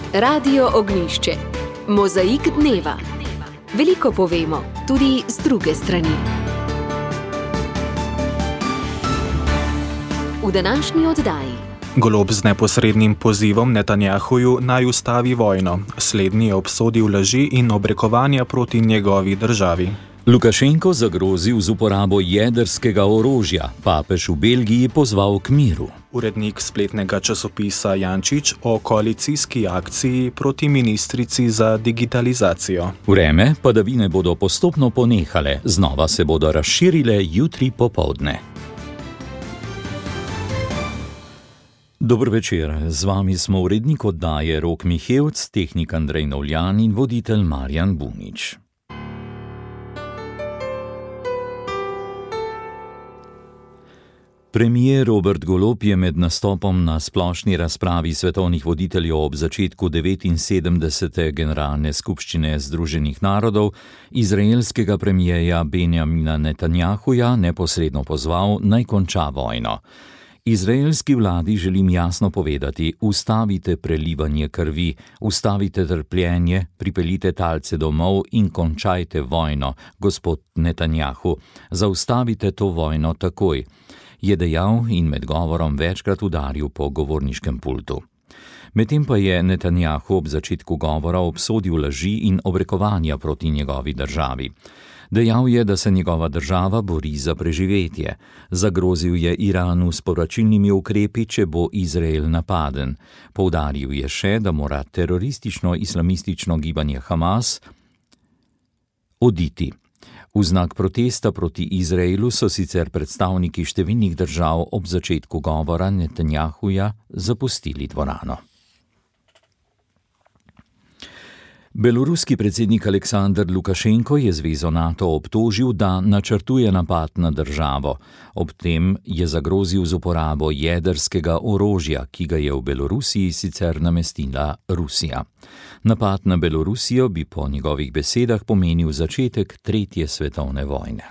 Radio Ognjišče. Mozaik dneva. Veliko povemo, tudi z druge strani. V današnji oddaji. Golob z neposrednim pozivom Netanjahuju naj ustavi vojno. Slednji je obsodil laži in obrekovanja proti njegovi državi. Lukašenko zagrozil z uporabo jedrskega orožja, papež v Belgiji pozval k miru. Urednik spletnega časopisa Jančič o koalicijski akciji proti ministrici za digitalizacijo. Vreme padavine bodo postopno ponehale, znova se bodo razširile jutri popoldne. Dober večer, z vami smo urednik oddaje Rok Mihevc, tehnik Andrej Novljan in voditelj Marjan Bunič. Premier Robert Golob je med nastopom na splošni razpravi svetovnih voditeljev ob začetku 79. generalne skupščine Združenih narodov izraelskega premierja Benjamina Netanjahuja neposredno pozval, naj konča vojno. Izraelski vladi želim jasno povedati, ustavite prelivanje krvi, ustavite trpljenje, pripeljite talce domov in končajte vojno, gospod Netanjahu, zaustavite to vojno takoj, je dejal in med govorom večkrat udaril po govorniškem pultu. Medtem pa je Netanjahu ob začetku govora obsodil laži in obrekovanja proti njegovi državi. Dejal je, da se njegova država bori za preživetje. Zagrozil je Iranu s povračilnimi ukrepi, če bo Izrael napaden. Poudaril je še, da mora teroristično-islamistično gibanje Hamas oditi. V znak protesta proti Izraelu so sicer predstavniki številnih držav ob začetku govora Netanjahuja zapustili dvorano. Beloruski predsednik Aleksandar Lukašenko je zvezo NATO obtožil, da načrtuje napad na državo. Ob tem je zagrozil z uporabo jedrskega orožja, ki ga je v Belorusiji sicer namestila Rusija. Napad na Belorusijo bi po njegovih besedah pomenil začetek tretje svetovne vojne.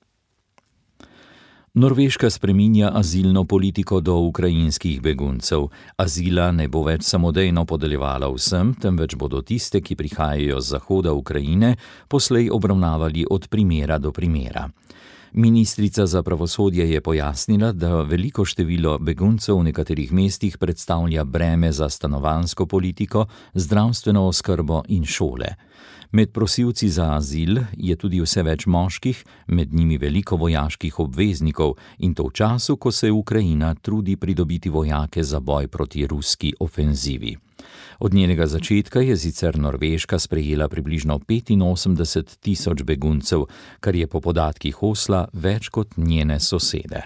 Norveška spreminja azilno politiko do ukrajinskih beguncev. Azila ne bo več samodejno podeljevala vsem, temveč bodo tiste, ki prihajajo z zahoda Ukrajine, poslej obravnavali od primera do primera. Ministrica za pravosodje je pojasnila, da veliko število beguncev v nekaterih mestih predstavlja breme za stanovanjsko politiko, zdravstveno oskrbo in šole. Med prosilci za azil je tudi vse več moških, med njimi veliko vojaških obveznikov in to v času, ko se Ukrajina trudi pridobiti vojake za boj proti ruski ofenzivi. Od njenega začetka je sicer Norveška sprejela približno 85.000 beguncev, kar je po podatkih Osla več kot njene sosede.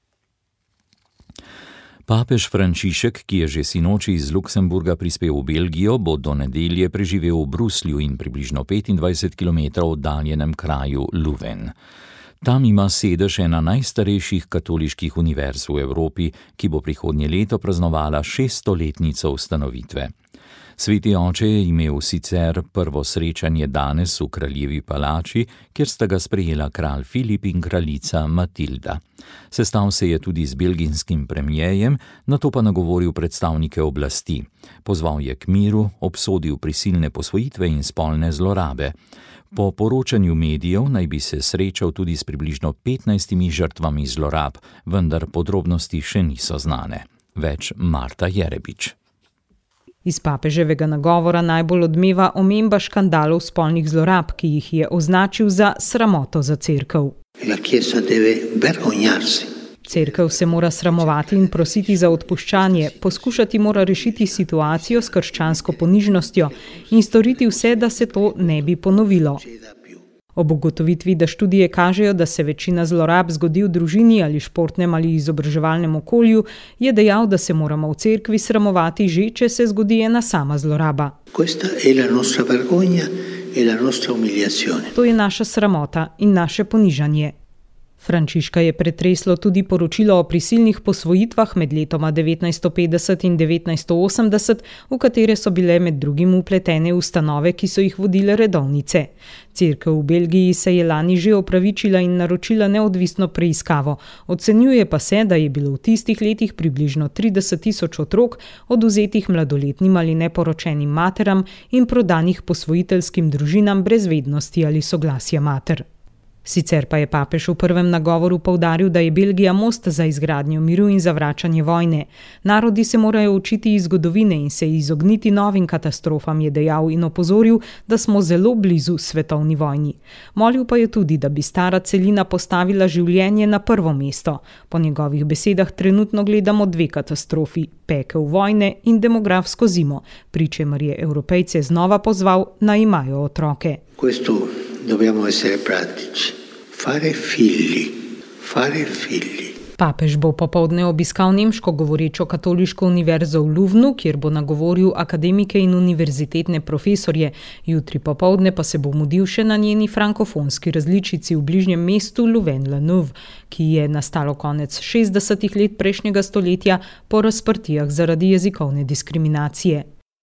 Papež Frančišek, ki je že sinoči iz Luksemburga prispel v Belgijo, bo do nedelje preživel v Bruslju in približno 25 km oddaljenem kraju Leuven. Tam ima sedež ena najstarejših katoliških univerz v Evropi, ki bo prihodnje leto praznovala 600-letnico ustanovitve. Sveti oče je imel sicer prvo srečanje danes v kraljevi palači, kjer sta ga sprejela kralj Filip in kraljica Matilda. Sestal se je tudi z belgijskim premierjem, nato pa nagovoril predstavnike oblasti. Pozval je k miru, obsodil prisilne posvojitve in spolne zlorabe. Po poročanju medijev naj bi se srečal tudi s približno 15 žrtvami zlorab, vendar podrobnosti še niso znane. Več Marta Jerebič. Iz papeževega nagovora najbolj odmeva omemba škandalov spolnih zlorab, ki jih je označil za sramoto za cerkev. Cerkev se mora sramovati in prositi za odpuščanje, poskušati mora rešiti situacijo s krščansko ponižnostjo in storiti vse, da se to ne bi ponovilo. Ob ugotovitvi, da študije kažejo, da se večina zlorab zgodi v družini ali športnem ali izobraževalnem okolju, je dejal, da se moramo v cerkvi sramovati že, če se zgodi ena sama zloraba. To je naša sramota in naše ponižanje. Frančiška je pretreslo tudi poročilo o prisilnih posvojitvah med letoma 1950 in 1980, v katere so bile med drugim vpletene ustanove, ki so jih vodile redovnice. Cerkev v Belgiji se je lani že opravičila in naročila neodvisno preiskavo. Ocenjuje pa se, da je bilo v tistih letih približno 30.000 otrok odvzetih mladoletnim ali neporočenim materam in prodanih posvojiteljskim družinam brez vednosti ali soglasja mater. Sicer pa je papež v prvem nagovoru poudaril, da je Belgija most za izgradnjo miru in zavračanje vojne. Narodi se morajo učiti iz zgodovine in se izogniti novim katastrofam, je dejal in opozoril, da smo zelo blizu svetovni vojni. Molil pa je tudi, da bi stara celina postavila življenje na prvo mesto. Po njegovih besedah trenutno gledamo dve katastrofi, pekel vojne in demografsko zimo, pri čemer je Evropejce znova pozval, naj imajo otroke. Dobbiamo essere pratici. Fare figli. Papež bo popoldne obiskal nemško govorečo katoliško univerzo v Luvnu, kjer bo nagovoril akademike in univerzitetne profesorje. Jutri popoldne pa se bo mudil še na njeni frankofonski različici v bližnjem mestu Louvain-la-Neuve, ki je nastalo konec 60. let prejšnjega stoletja po razprtijah zaradi jezikovne diskriminacije.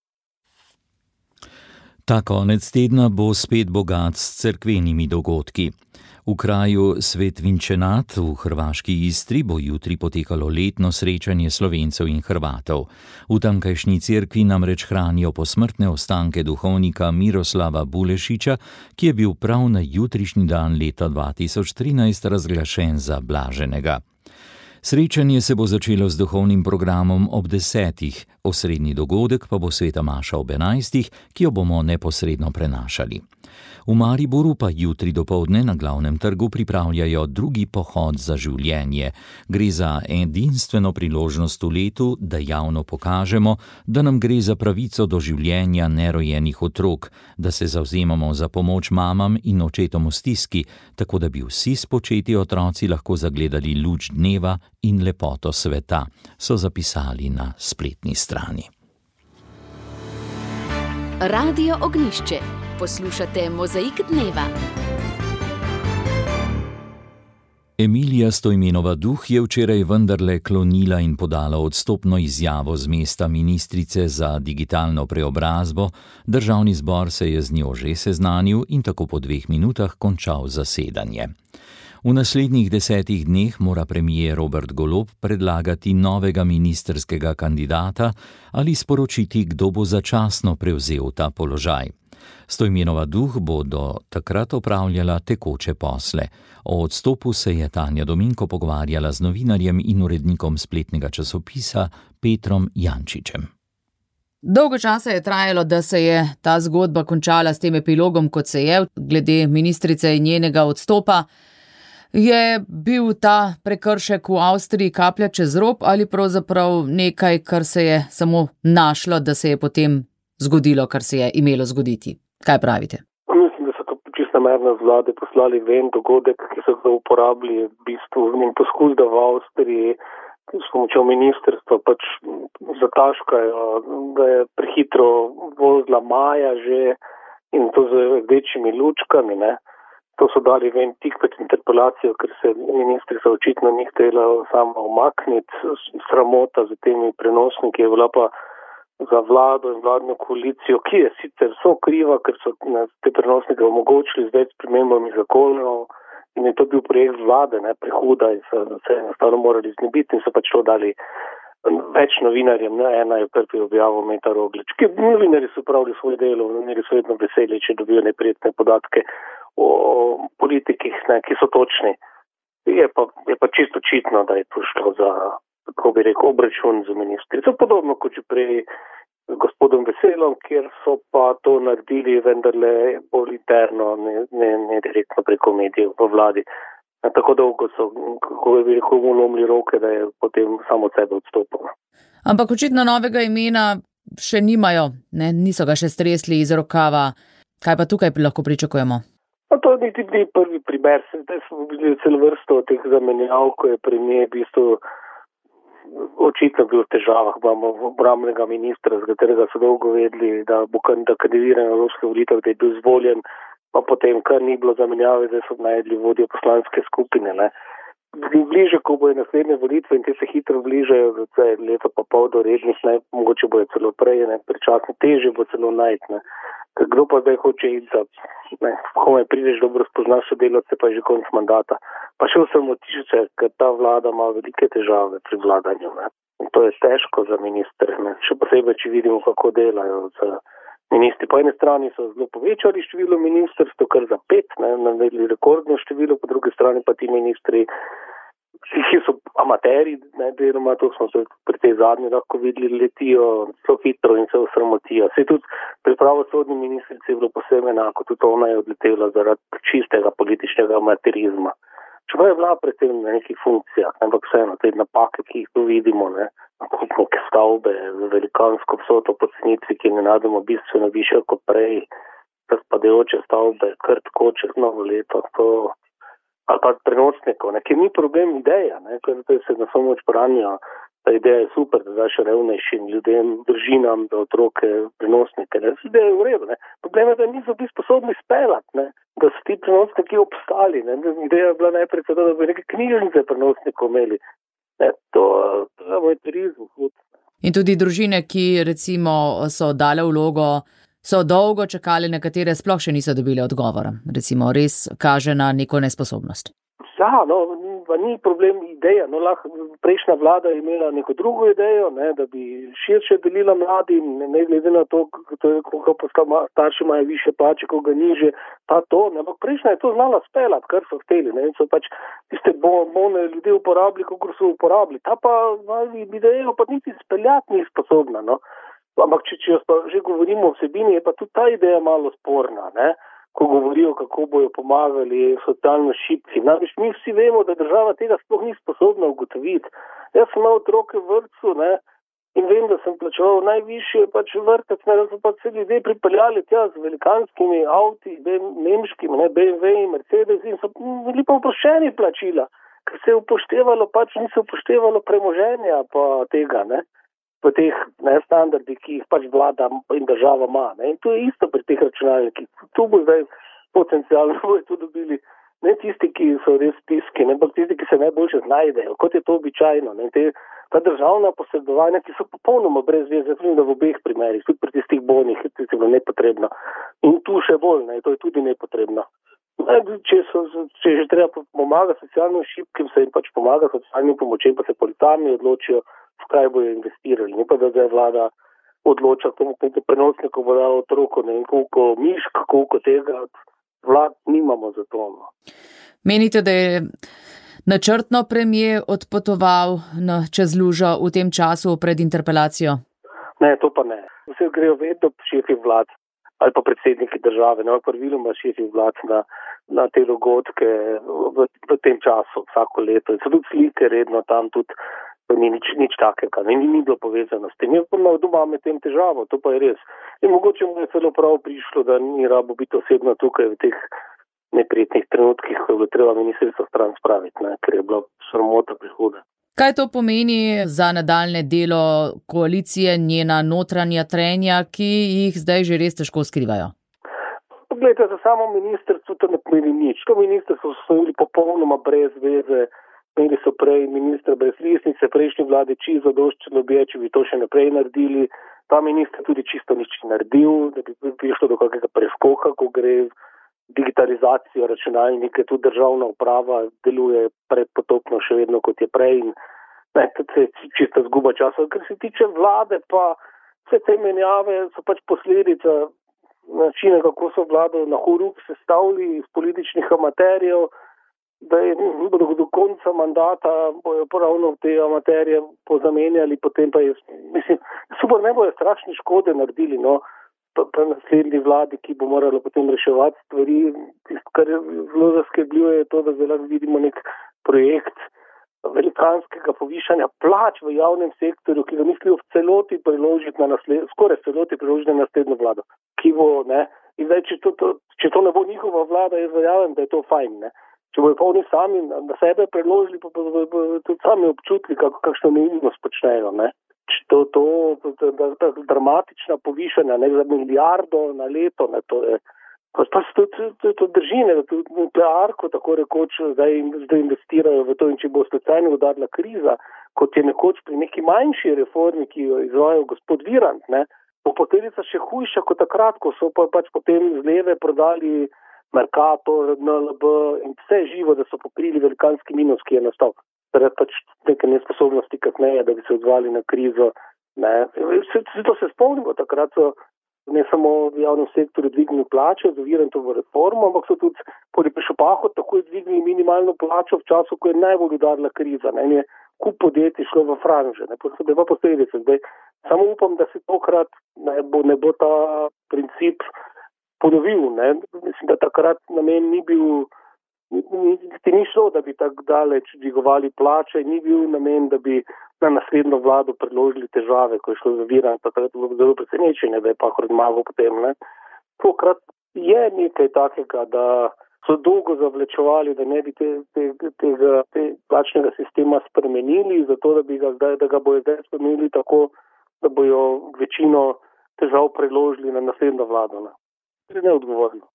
Ta konec tedna bo spet bogat s cerkvenimi dogodki. V kraju Svet Vinčenat v hrvaški Istri bo jutri potekalo letno srečanje Slovencev in Hrvatov. V tamkajšnji cerkvi namreč hranijo posmrtne ostanke duhovnika Miroslava Bulešiča, ki je bil prav na jutrišnji dan leta 2013 razglašen za blaženega. Srečanje se bo začelo z duhovnim programom ob 10. Osrednji dogodek pa bo sveta maša ob 11, ki jo bomo neposredno prenašali. V Mariboru pa jutri dopoldne na glavnem trgu pripravljajo drugi pohod za življenje. Gre za edinstveno priložnost v letu, da javno pokažemo, da nam gre za pravico do življenja nerojenih otrok, da se zavzemamo za pomoč mamam in očetom v stiski, tako da bi vsi spočeti otroci lahko zagledali luč dneva in lepoto sveta, so zapisali na spletni strani. Radio Ognjišče. Poslušate Mozaik dneva. Emilija Stojmenova Duh je včeraj vendarle klonila in podala odstopno izjavo z mesta ministrice za digitalno preobrazbo. Državni zbor se je z njo že seznanil in tako po 2 minutah končal zasedanje. V naslednjih 10 dneh mora premier Robert Golob predlagati novega ministrskega kandidata ali sporočiti, kdo bo začasno prevzel ta položaj. Stojmenova Duh bo do takrat opravljala tekoče posle. O odstopu se je Tanja Dominko pogovarjala z novinarjem in urednikom spletnega časopisa Petrom Jančičem. Dolgo časa je trajalo, da se je ta zgodba končala s tem epilogom, kot se je, glede ministrice in njenega odstopa. Je bil ta prekršek v Avstriji kaplja čez rob ali pravzaprav nekaj, kar se je samo našlo, da se je potem zgodilo, kar se je imelo zgoditi? Kaj pravite? Mislim, da so to čisto namerno z vlade poslali ven dogodek, ki so ga uporabili v bistvu in poskus, da v Avstriji s pomočjo ministrstva pač zataškajo, da je prehitro vozila Maja že in to z rdečimi lučkami, ne. To so dali ven tik pred interpelacijo, ker se ministrica očitno ni htela sama umakniti. Sramota z temi prenosniki je bila pa za vlado in vladno koalicijo, ki je sicer kriva, ker so te prenosnike omogočili zdaj s spremembami zakonov in je to bil projekt vlade, ne, prehuda in se enostavno morali znebiti in so pač to dali več novinarjem. Ne, ena je prvi objavil Meta Roglič. Novinarji so pravili svoje delo, novinarji so vedno veseli, če dobijo neprijetne podatke o politikih, ne, ki so točni. Je pa čisto očitno, da je to šlo za, kako bi rekel, obračun z ministrico. Podobno kot že prej z gospodom Veselom, kjer so pa to naredili vendarle bolj interno, ne direktno preko medijev v vladi. Tako dolgo so, kako bi rekel, mu lomili roke, da je potem samo od sebe odstopil. Ampak očitno novega imena še nimajo, ne? Niso ga še stresli iz rokava. Kaj pa tukaj lahko pričakujemo? To ni prvi primer. Zdaj smo bili celo vrsto teh zamenjav, ko je premier v bistvu očitno bil v težavah. Imamo obrambnega ministra, z katerega so dolgo vedeli, da bo kandidiran na evropske volitev, da je bil izvoljen, pa potem kar ni bilo zamenjave, zdaj so najdli vodjo poslanske skupine. Ne. bliže, ko bojo naslednje volitve in te se hitro bližajo, leto pa pol do rednih, ne, mogoče bojo celo prej, ne, prečasno težje bo celo najti, ne. Kdo pa zdaj hoče iti za, ne, komaj prideš, dobro spoznaš sodelavce, pa je že konec mandata. Pa še vsem otiče, ker ta vlada ima velike težave pri vladanju, ne. In to je težko za ministre, ne. Še posebej, če vidimo, kako delajo za ministri. Po ene strani so zelo povečali število ministrstv, kar za 5, ne, navedli rekordno število, po drugi strani pa ti ministri, ki so amateri, ne, deloma, to smo se pri tej zadnji lahko videli, letijo zelo hitro in se osramotijo. Se tudi pri pravosodni ministrici je bilo posebej enako, tudi ona je odletela zaradi čistega političnega amaterizma. Čeprav je bila predvsem na nekih funkcijah, ampak vseeno, te napake, ki jih tu vidimo, ne, neke stavbe, velikansko vsoto pocenitvi, ki je nenadoma bistveno višja kot prej, razpadajoče stavbe, kar tako čez novo leto, to, ali pa prenosnikov, ne, ker ni problem ideja, ne, ker se na samo branijo, ta ideja je super, da daš revnejšim ljudem, družinam, da otroke, prenosnike, ne, ideja je v redu, ne, problem je, da niso bili sposobni speljati, ne, da so ti prenosniki obstali, ne, ideja je bila najprej, da bi neke knjižnice prenosnikov imeli, ne, to je moj turizm. In tudi družine, ki recimo so dale vlogo, so dolgo čakali, nekatere sploh še niso dobili odgovora. Recimo res kaže na neko nesposobnost. Ja, no, ni problem ideja. No, lahko prejšnja vlada je imela neko drugo idejo, ne, da bi širše delila mladim, ne glede na to, kako starši imajo više plače, ko ga niže, pa to. Ne, ampak prejšnja je to znala speljati, kar so hteli. Ne, so pač tiste bone ljudi uporabili, kako so uporabili. Ta pa idejo pa niti speljati ni sposobna. No. Ampak če že govorimo o vsebini, je pa tudi ta ideja malo sporna, ne? Ko govorijo, kako bojo pomagali socialno šibki. Namreč mi vsi vemo, da država tega sploh ni sposobna ugotoviti. Jaz sem imel otroke v vrtcu, ne, in vem, da sem plačeval najvišje pač vrtec, ne, da so pa se ljudje pripeljali tja z velikanskimi avti, nemškimi, ne, BMW in Mercedes, in so bili pa oproščeni plačila, ker se je upoštevalo, pač ni se upoštevalo premoženja pa tega, ne. Po teh standardih, ki jih pač vlada in država ima. Ne? In to je isto pri teh računalnikih. Tu bo zdaj potencialno to dobili ne tisti, ki so res spiski, ne, ampak tisti, ki se najboljše znajdejo, kot je to običajno. Ne? Ta državna posredovanja, ki so popolnoma brez veze, tudi v obeh primerih, tudi pri tistih bonih, je bilo nepotrebno. In tu še bolj, ne? To je tudi nepotrebno. Če že treba pomagati socialno šibkim, se jim pač pomaga socialnim pomočem, pa se policami odločijo, v kaj bojo investirali. Ne pa da zdaj vlada odloča, koliko prenosnikov bo dal otroku, ne vem, koliko mišk, koliko tega, vlad nimamo za to. No. Menite, da je načrtno premier odpotoval čez lužo v tem času pred interpelacijo? Ne, to pa ne. Vse grejo vedno šefi vlad ali pa predsedniki države, ne, praviloma šefi vlad na te dogodke v tem času, vsako leto. In so tudi slike redno tam tudi, ni nič takega, ni bilo povezano s tem. Je pa doma med tem težavo, to pa je res. In mogoče mu je celo prav prišlo, da ni rabo biti osebno tukaj v teh neprijetnih trenutkih, ko je bilo treba ministrstvo stran spraviti, ne, ker je bila sramota prihoda. Kaj to pomeni za nadaljne delo koalicije, njena notranja trenja, ki jih zdaj že res težko skrivajo? Poglejte, za samo ministrstvo to ne pomeni nič. To ministrstvo so imeli popolnoma brez veze. Imeli so prej ministra brez listnice, prejšnji vlade čisto zadoščeno bi, če bi to še naprej naredili. Ta minister tudi čisto nič naredil, da bi prišlo do kakega preskoka, ko gre digitalizacijo računalnike, tudi državna uprava deluje predpotopno še vedno kot je prej in to je čisto zguba časa. Ker se tiče vlade, pa vse te menjave so pač posledica načina, kako so vlado na horuk sestavili iz političnih amaterjev, da je do konca mandata bojo ravno te amaterje pozamenjali, potem pa je, mislim, super, ne bojo strašne škode naredili, no, pa naslednji vladi, ki bo morala potem reševati stvari. Kar zelo zaskrbljuje je to, da zdaj vidimo nek projekt velikanskega povišanja plač v javnem sektorju, ki ga mislijo v celoti preložiti skoraj celoti preložiti na naslednjo vlado, ki bo, ne, in zdaj, če to ne bo njihova vlada, jaz verjamem, da je to fajn, ne. Če bojo pa oni sami na sebe preložili, pa bodo tudi sami občutili, kakšno neumnost počnejo, ne. To dramatična povišanja, ne, za milijardo na leto, ne, to je Pa se to drži, da tudi nuklearko tako rekoč zdaj investirajo v to in če bo slučajno udarila kriza, kot je nekoč pri neki manjši reformi, ki jo izvajal gospod Virant, bo posledica še hujša kot takrat, ko so pač potem z leve prodali Mercator, NLB in vse živo, da so pokrili velikanski minus, ki je nastal. Zaradi pač neke nesposobnosti kasneje, da bi se odzvali na krizo. To se spomnimo, takrat so ne samo v javnem sektorju dvignili plače z Virantovo reformo, ampak so tudi po prišel Pahor takoj dvignili minimalno plačo v času, ko je najbolj udarila kriza. In je kup podjetij šlo v franže, pa posledice. Samo upam, da se tokrat ne bo ta princip ponovil. Mislim, da takrat namen ni bil, ni šlo, da bi tako daleč dvigovali plače, ni bil namen, da bi na naslednjo vlado predložili težave, ko je šlo za Viranta, takrat je bilo zelo presenečenje, da je Pahor zmagal potem. Tokrat je nekaj takega, da so dolgo zavlečevali, da ne bi tega plačnega sistema spremenili, zato da ga bojo zdaj spremenili tako, da bojo večino težav predložili na naslednjo vlado. To je neodgovorno.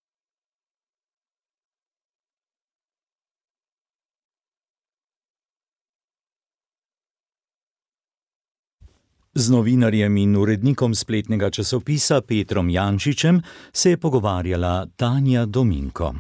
Z novinarjem in urednikom spletnega časopisa Petrom Jančičem se je pogovarjala Tanja Dominko.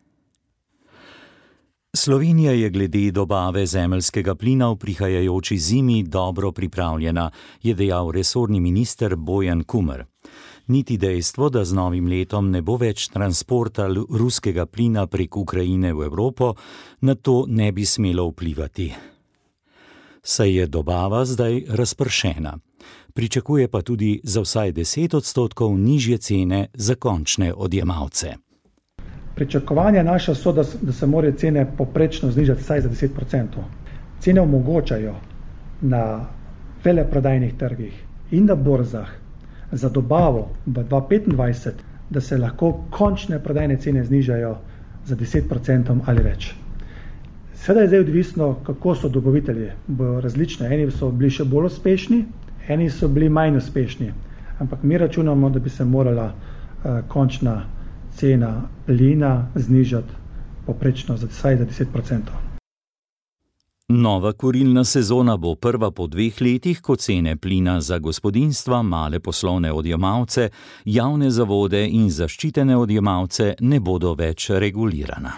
Slovenija je glede dobave zemeljskega plina v prihajajoči zimi dobro pripravljena, je dejal resorni minister Bojan Kumer. Niti dejstvo, da z novim letom ne bo več transporta ruskega plina prek Ukrajine v Evropo, na to ne bi smelo vplivati. Saj je dobava zdaj razpršena. Pričakuje pa tudi za vsaj 10% nižje cene za končne odjemalce. Pričakovanja naša so, da se morajo cene poprečno znižati vsaj za 10%. Cene omogočajo na veleprodajnih trgih in na borzah za dobavo v 2025, da se lahko končne prodajne cene znižajo za 10% ali več. Seveda je zdaj odvisno, kako so dobavitelji, bojo različne. Eni so bili še bolj uspešni, eni so bili manj uspešni, ampak mi računamo, da bi se morala končna cena plina znižati poprečno vsaj za 10%. Nova kurilna sezona bo prva po 2 letih, ko cene plina za gospodinjstva, male poslovne odjemalce, javne zavode in zaščitene odjemalce ne bodo več regulirana.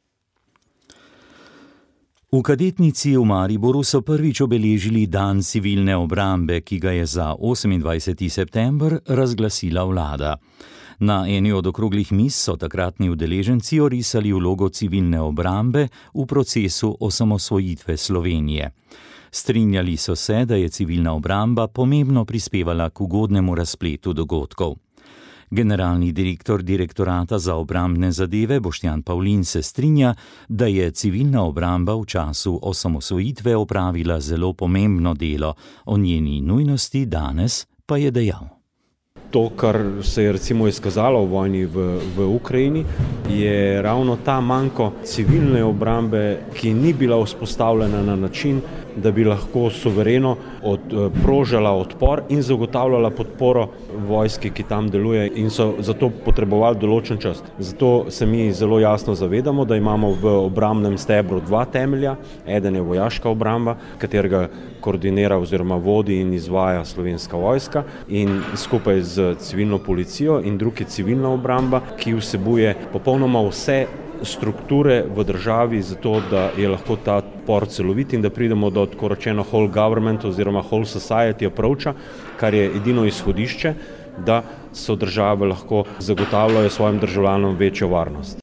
V Kadetnici v Mariboru so prvič obeležili dan civilne obrambe, ki ga je za 28. september razglasila vlada. Na eni od okroglih miz so takratni udeleženci orisali vlogo civilne obrambe v procesu osamosvojitve Slovenije. Strinjali so se, da je civilna obramba pomembno prispevala k ugodnemu razpletu dogodkov. Generalni direktor Direktorata za obrambne zadeve Boštjan Pavlin se strinja, da je civilna obramba v času osamosvojitve opravila zelo pomembno delo, o njeni nujnosti danes pa je dejal. To, kar se je recimo izkazalo v vojni v Ukrajini, je ravno ta manko civilne obrambe, ki ni bila vzpostavljena na način, da bi lahko suvereno prožala odpor in zagotavljala podporo vojski, ki tam deluje, in so zato potrebovali določen čas. Zato se mi zelo jasno zavedamo, da imamo v obrambnem stebru 2 temelja. Eden je vojaška obramba, katerega koordinira oziroma vodi in izvaja Slovenska vojska in skupaj z civilno policijo, in drugi je civilna obramba, ki vsebuje popolnoma vse strukture v državi, zato da je lahko ta odpor celovit in da pridemo do tako rečeno whole government oziroma whole society approacha, kar je edino izhodišče, da so države lahko zagotavljajo svojim državljanom večjo varnost.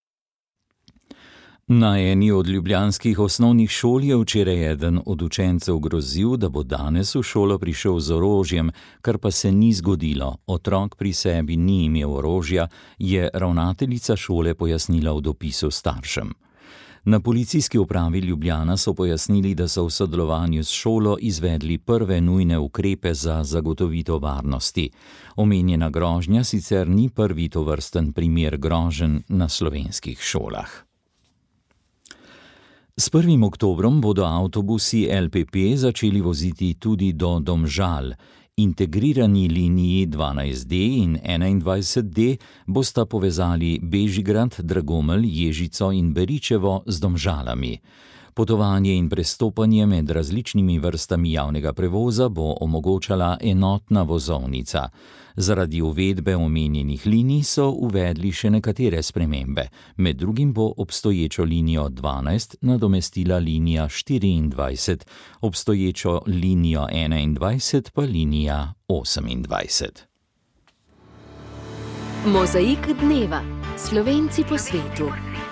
Na eni od ljubljanskih osnovnih šol je včeraj eden od učencev grozil, da bo danes v šolo prišel z orožjem, kar pa se ni zgodilo. Otrok pri sebi ni imel orožja, je ravnateljica šole pojasnila v dopisu staršem. Na policijski upravi Ljubljana so pojasnili, da so v sodelovanju s šolo izvedli prve nujne ukrepe za zagotovitev varnosti. Omenjena grožnja sicer ni prvi tovrsten primer groženj na slovenskih šolah. S 1. oktobrom bodo avtobusi LPP začeli voziti tudi do Domžal. Integrirani liniji 12D in 21D bosta povezali Bežigrad, Dragomelj, Ježico in Beričevo z Domžalami. Potovanje in prestopanje med različnimi vrstami javnega prevoza bo omogočala enotna vozovnica. Zaradi uvedbe omenjenih linij so uvedli še nekatere spremembe. Med drugim bo obstoječo linijo 12 nadomestila linija 24, obstoječo linijo 21 pa linija 28. Mozaik dneva. Slovenci po svetu.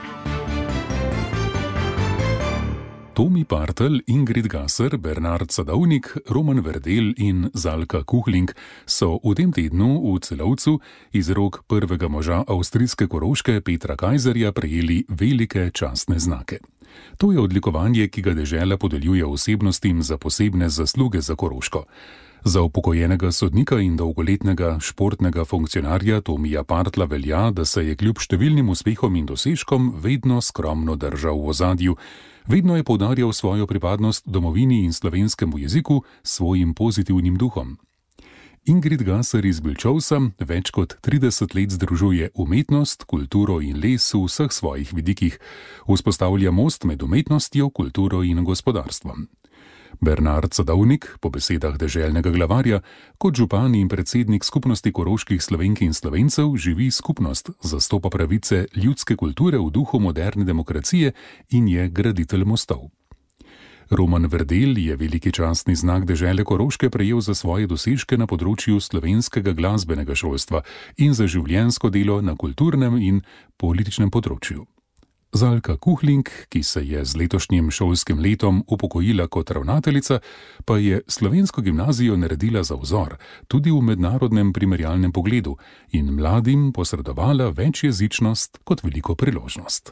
Tomi Partelj, Ingrid Gasser, Bernard Sadovnik, Roman Verdel in Zalka Kuhling so v tem tednu v Celovcu iz rok prvega moža avstrijske Koroške Petra Kajzerja prejeli velike častne znake. To je odlikovanje, ki ga dežela podeljuje osebnostim za posebne zasluge za Koroško. Za upokojenega sodnika in dolgoletnega športnega funkcionarja Tomija Partla velja, da se je kljub številnim uspehom in dosežkom vedno skromno držal v ozadju. Vedno je poudarjal svojo pripadnost domovini in slovenskemu jeziku s svojim pozitivnim duhom. Ingrid Gasser iz Bilčovsa več kot 30 let združuje umetnost, kulturo in les v vseh svojih vidikih. Vzpostavlja most med umetnostjo, kulturo in gospodarstvom. Bernard Sadovnik, po besedah deželnega glavarja, kot župan in predsednik skupnosti koroških Slovenk in Slovencev živi skupnost, zastopa pravice ljudske kulture v duhu moderne demokracije in je graditelj mostov. Roman Verdel je veliki častni znak dežele Koroške prejel za svoje dosežke na področju slovenskega glasbenega šolstva in za življenjsko delo na kulturnem in političnem področju. Zalka Kuhling, ki se je z letošnjim šolskim letom upokojila kot ravnateljica, pa je slovensko gimnazijo naredila za vzor, tudi v mednarodnem primerjalnem pogledu, in mladim posredovala večjezičnost kot veliko priložnost.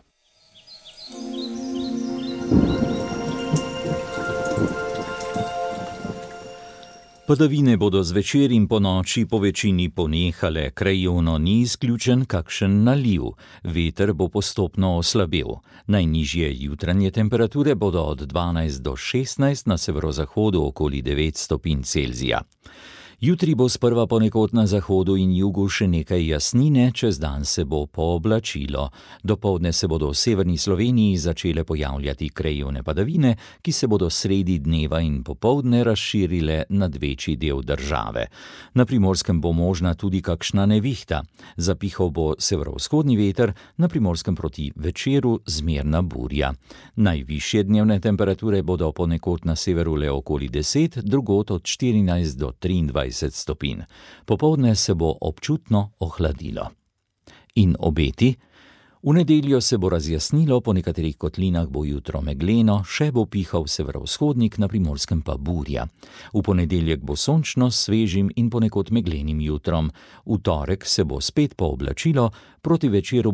Padavine bodo zvečer in ponoči po večini ponehale, krajevno ni izključen kakšen naliv. Veter bo postopno oslabel. Najnižje jutranje temperature bodo od 12 do 16, na severozahodu okoli 9 stopinj Celzija. Jutri bo sprva ponekod na zahodu in jugu še nekaj jasnine, čez dan se bo pooblačilo. Dopoldne se bodo v severni Sloveniji začele pojavljati krajevne padavine, ki se bodo sredi dneva in popoldne razširile nad večji del države. Na Primorskem bo možna tudi kakšna nevihta. Zapihal bo severovzhodni veter, na Primorskem proti večeru zmerna burja. Najvišje dnevne temperature bodo ponekod na severu le okoli 10, drugod od 14 do 23 stopinj. Popoldne se bo občutno ohladilo. In obeti? V nedeljo se bo razjasnilo, po nekaterih kotlinah bo jutro megleno, še bo pihal severovzhodnik, na Primorskem pa burja. V ponedeljek bo sončno, svežim in ponekod meglenim jutrom. V torek se bo spet pooblačilo, proti večeru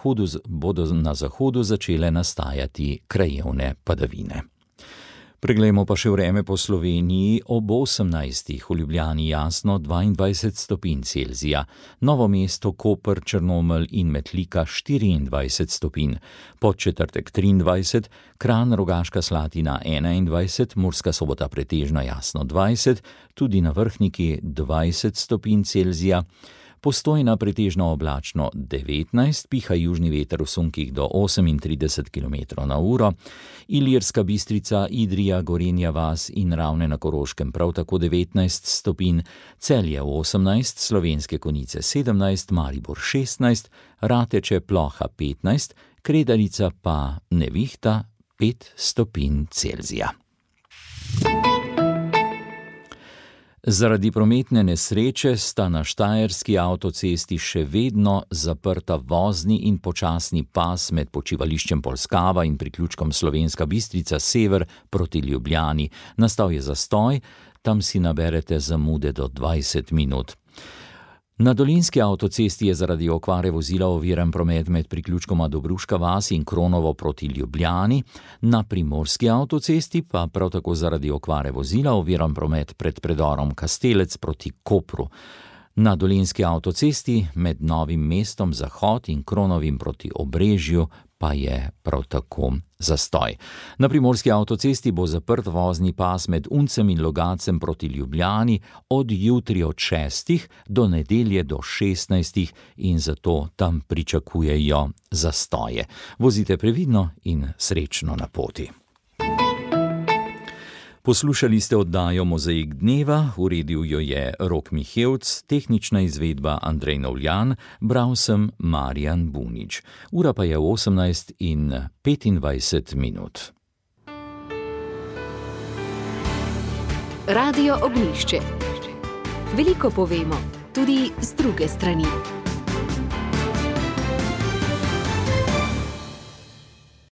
bodo na zahodu začele nastajati krajevne padavine. Preglejmo pa še vreme po Sloveniji. Ob 18. v Ljubljani jasno 22 stopinj Celzija, Novo mesto, Koper, Črnomelj in Metlika 24 stopinj, Podčetrtek 23, Kranj, Rogaška Slatina 21, Murska Sobota pretežno jasno 20, tudi na Vrhniki 20 stopinj Celzija, Postojna pretežno oblačno 19, piha južni veter v sunkih do 38 km/h, Ilirska Bistrica, Idrija, Gorenja vas in Ravne na Koroškem prav tako 19 stopinj, Celje 18, Slovenske Konjice 17, Maribor 16, Rateče, Ploha 15, Kredarica pa nevihta 5 stopinj Celzija. Zaradi prometne nesreče sta na štajerski avtocesti še vedno zaprta vozni in počasni pas med počivališčem Polskava in priključkom Slovenska Bistrica sever proti Ljubljani. Nastal je zastoj, tam si naberete zamude do 20 minut. Na dolenjski avtocesti je zaradi okvare vozila oviran promet med priključkoma Dobruška vas in Kronovo proti Ljubljani, na primorski avtocesti pa prav tako zaradi okvare vozila oviran promet pred predorom Kastelec proti Kopru. Na dolenjski avtocesti med Novim mestom Zahod in Kronovim proti Obrežju pa je prav tako zastoj. Na primorski avtocesti bo zaprt vozni pas med Uncem in Logacem proti Ljubljani od jutri od 6. do nedelje do 16. in zato tam pričakujejo zastoje. Vozite previdno in srečno na poti. Poslušali ste oddajo Mozaik dneva, uredil jo je Rok Mihevc, tehnična izvedba Andrej Novljan, bral sem Marjan Bunič. Ura pa je 18:25. Radio Ognjišče. Veliko povemo, tudi z druge strani.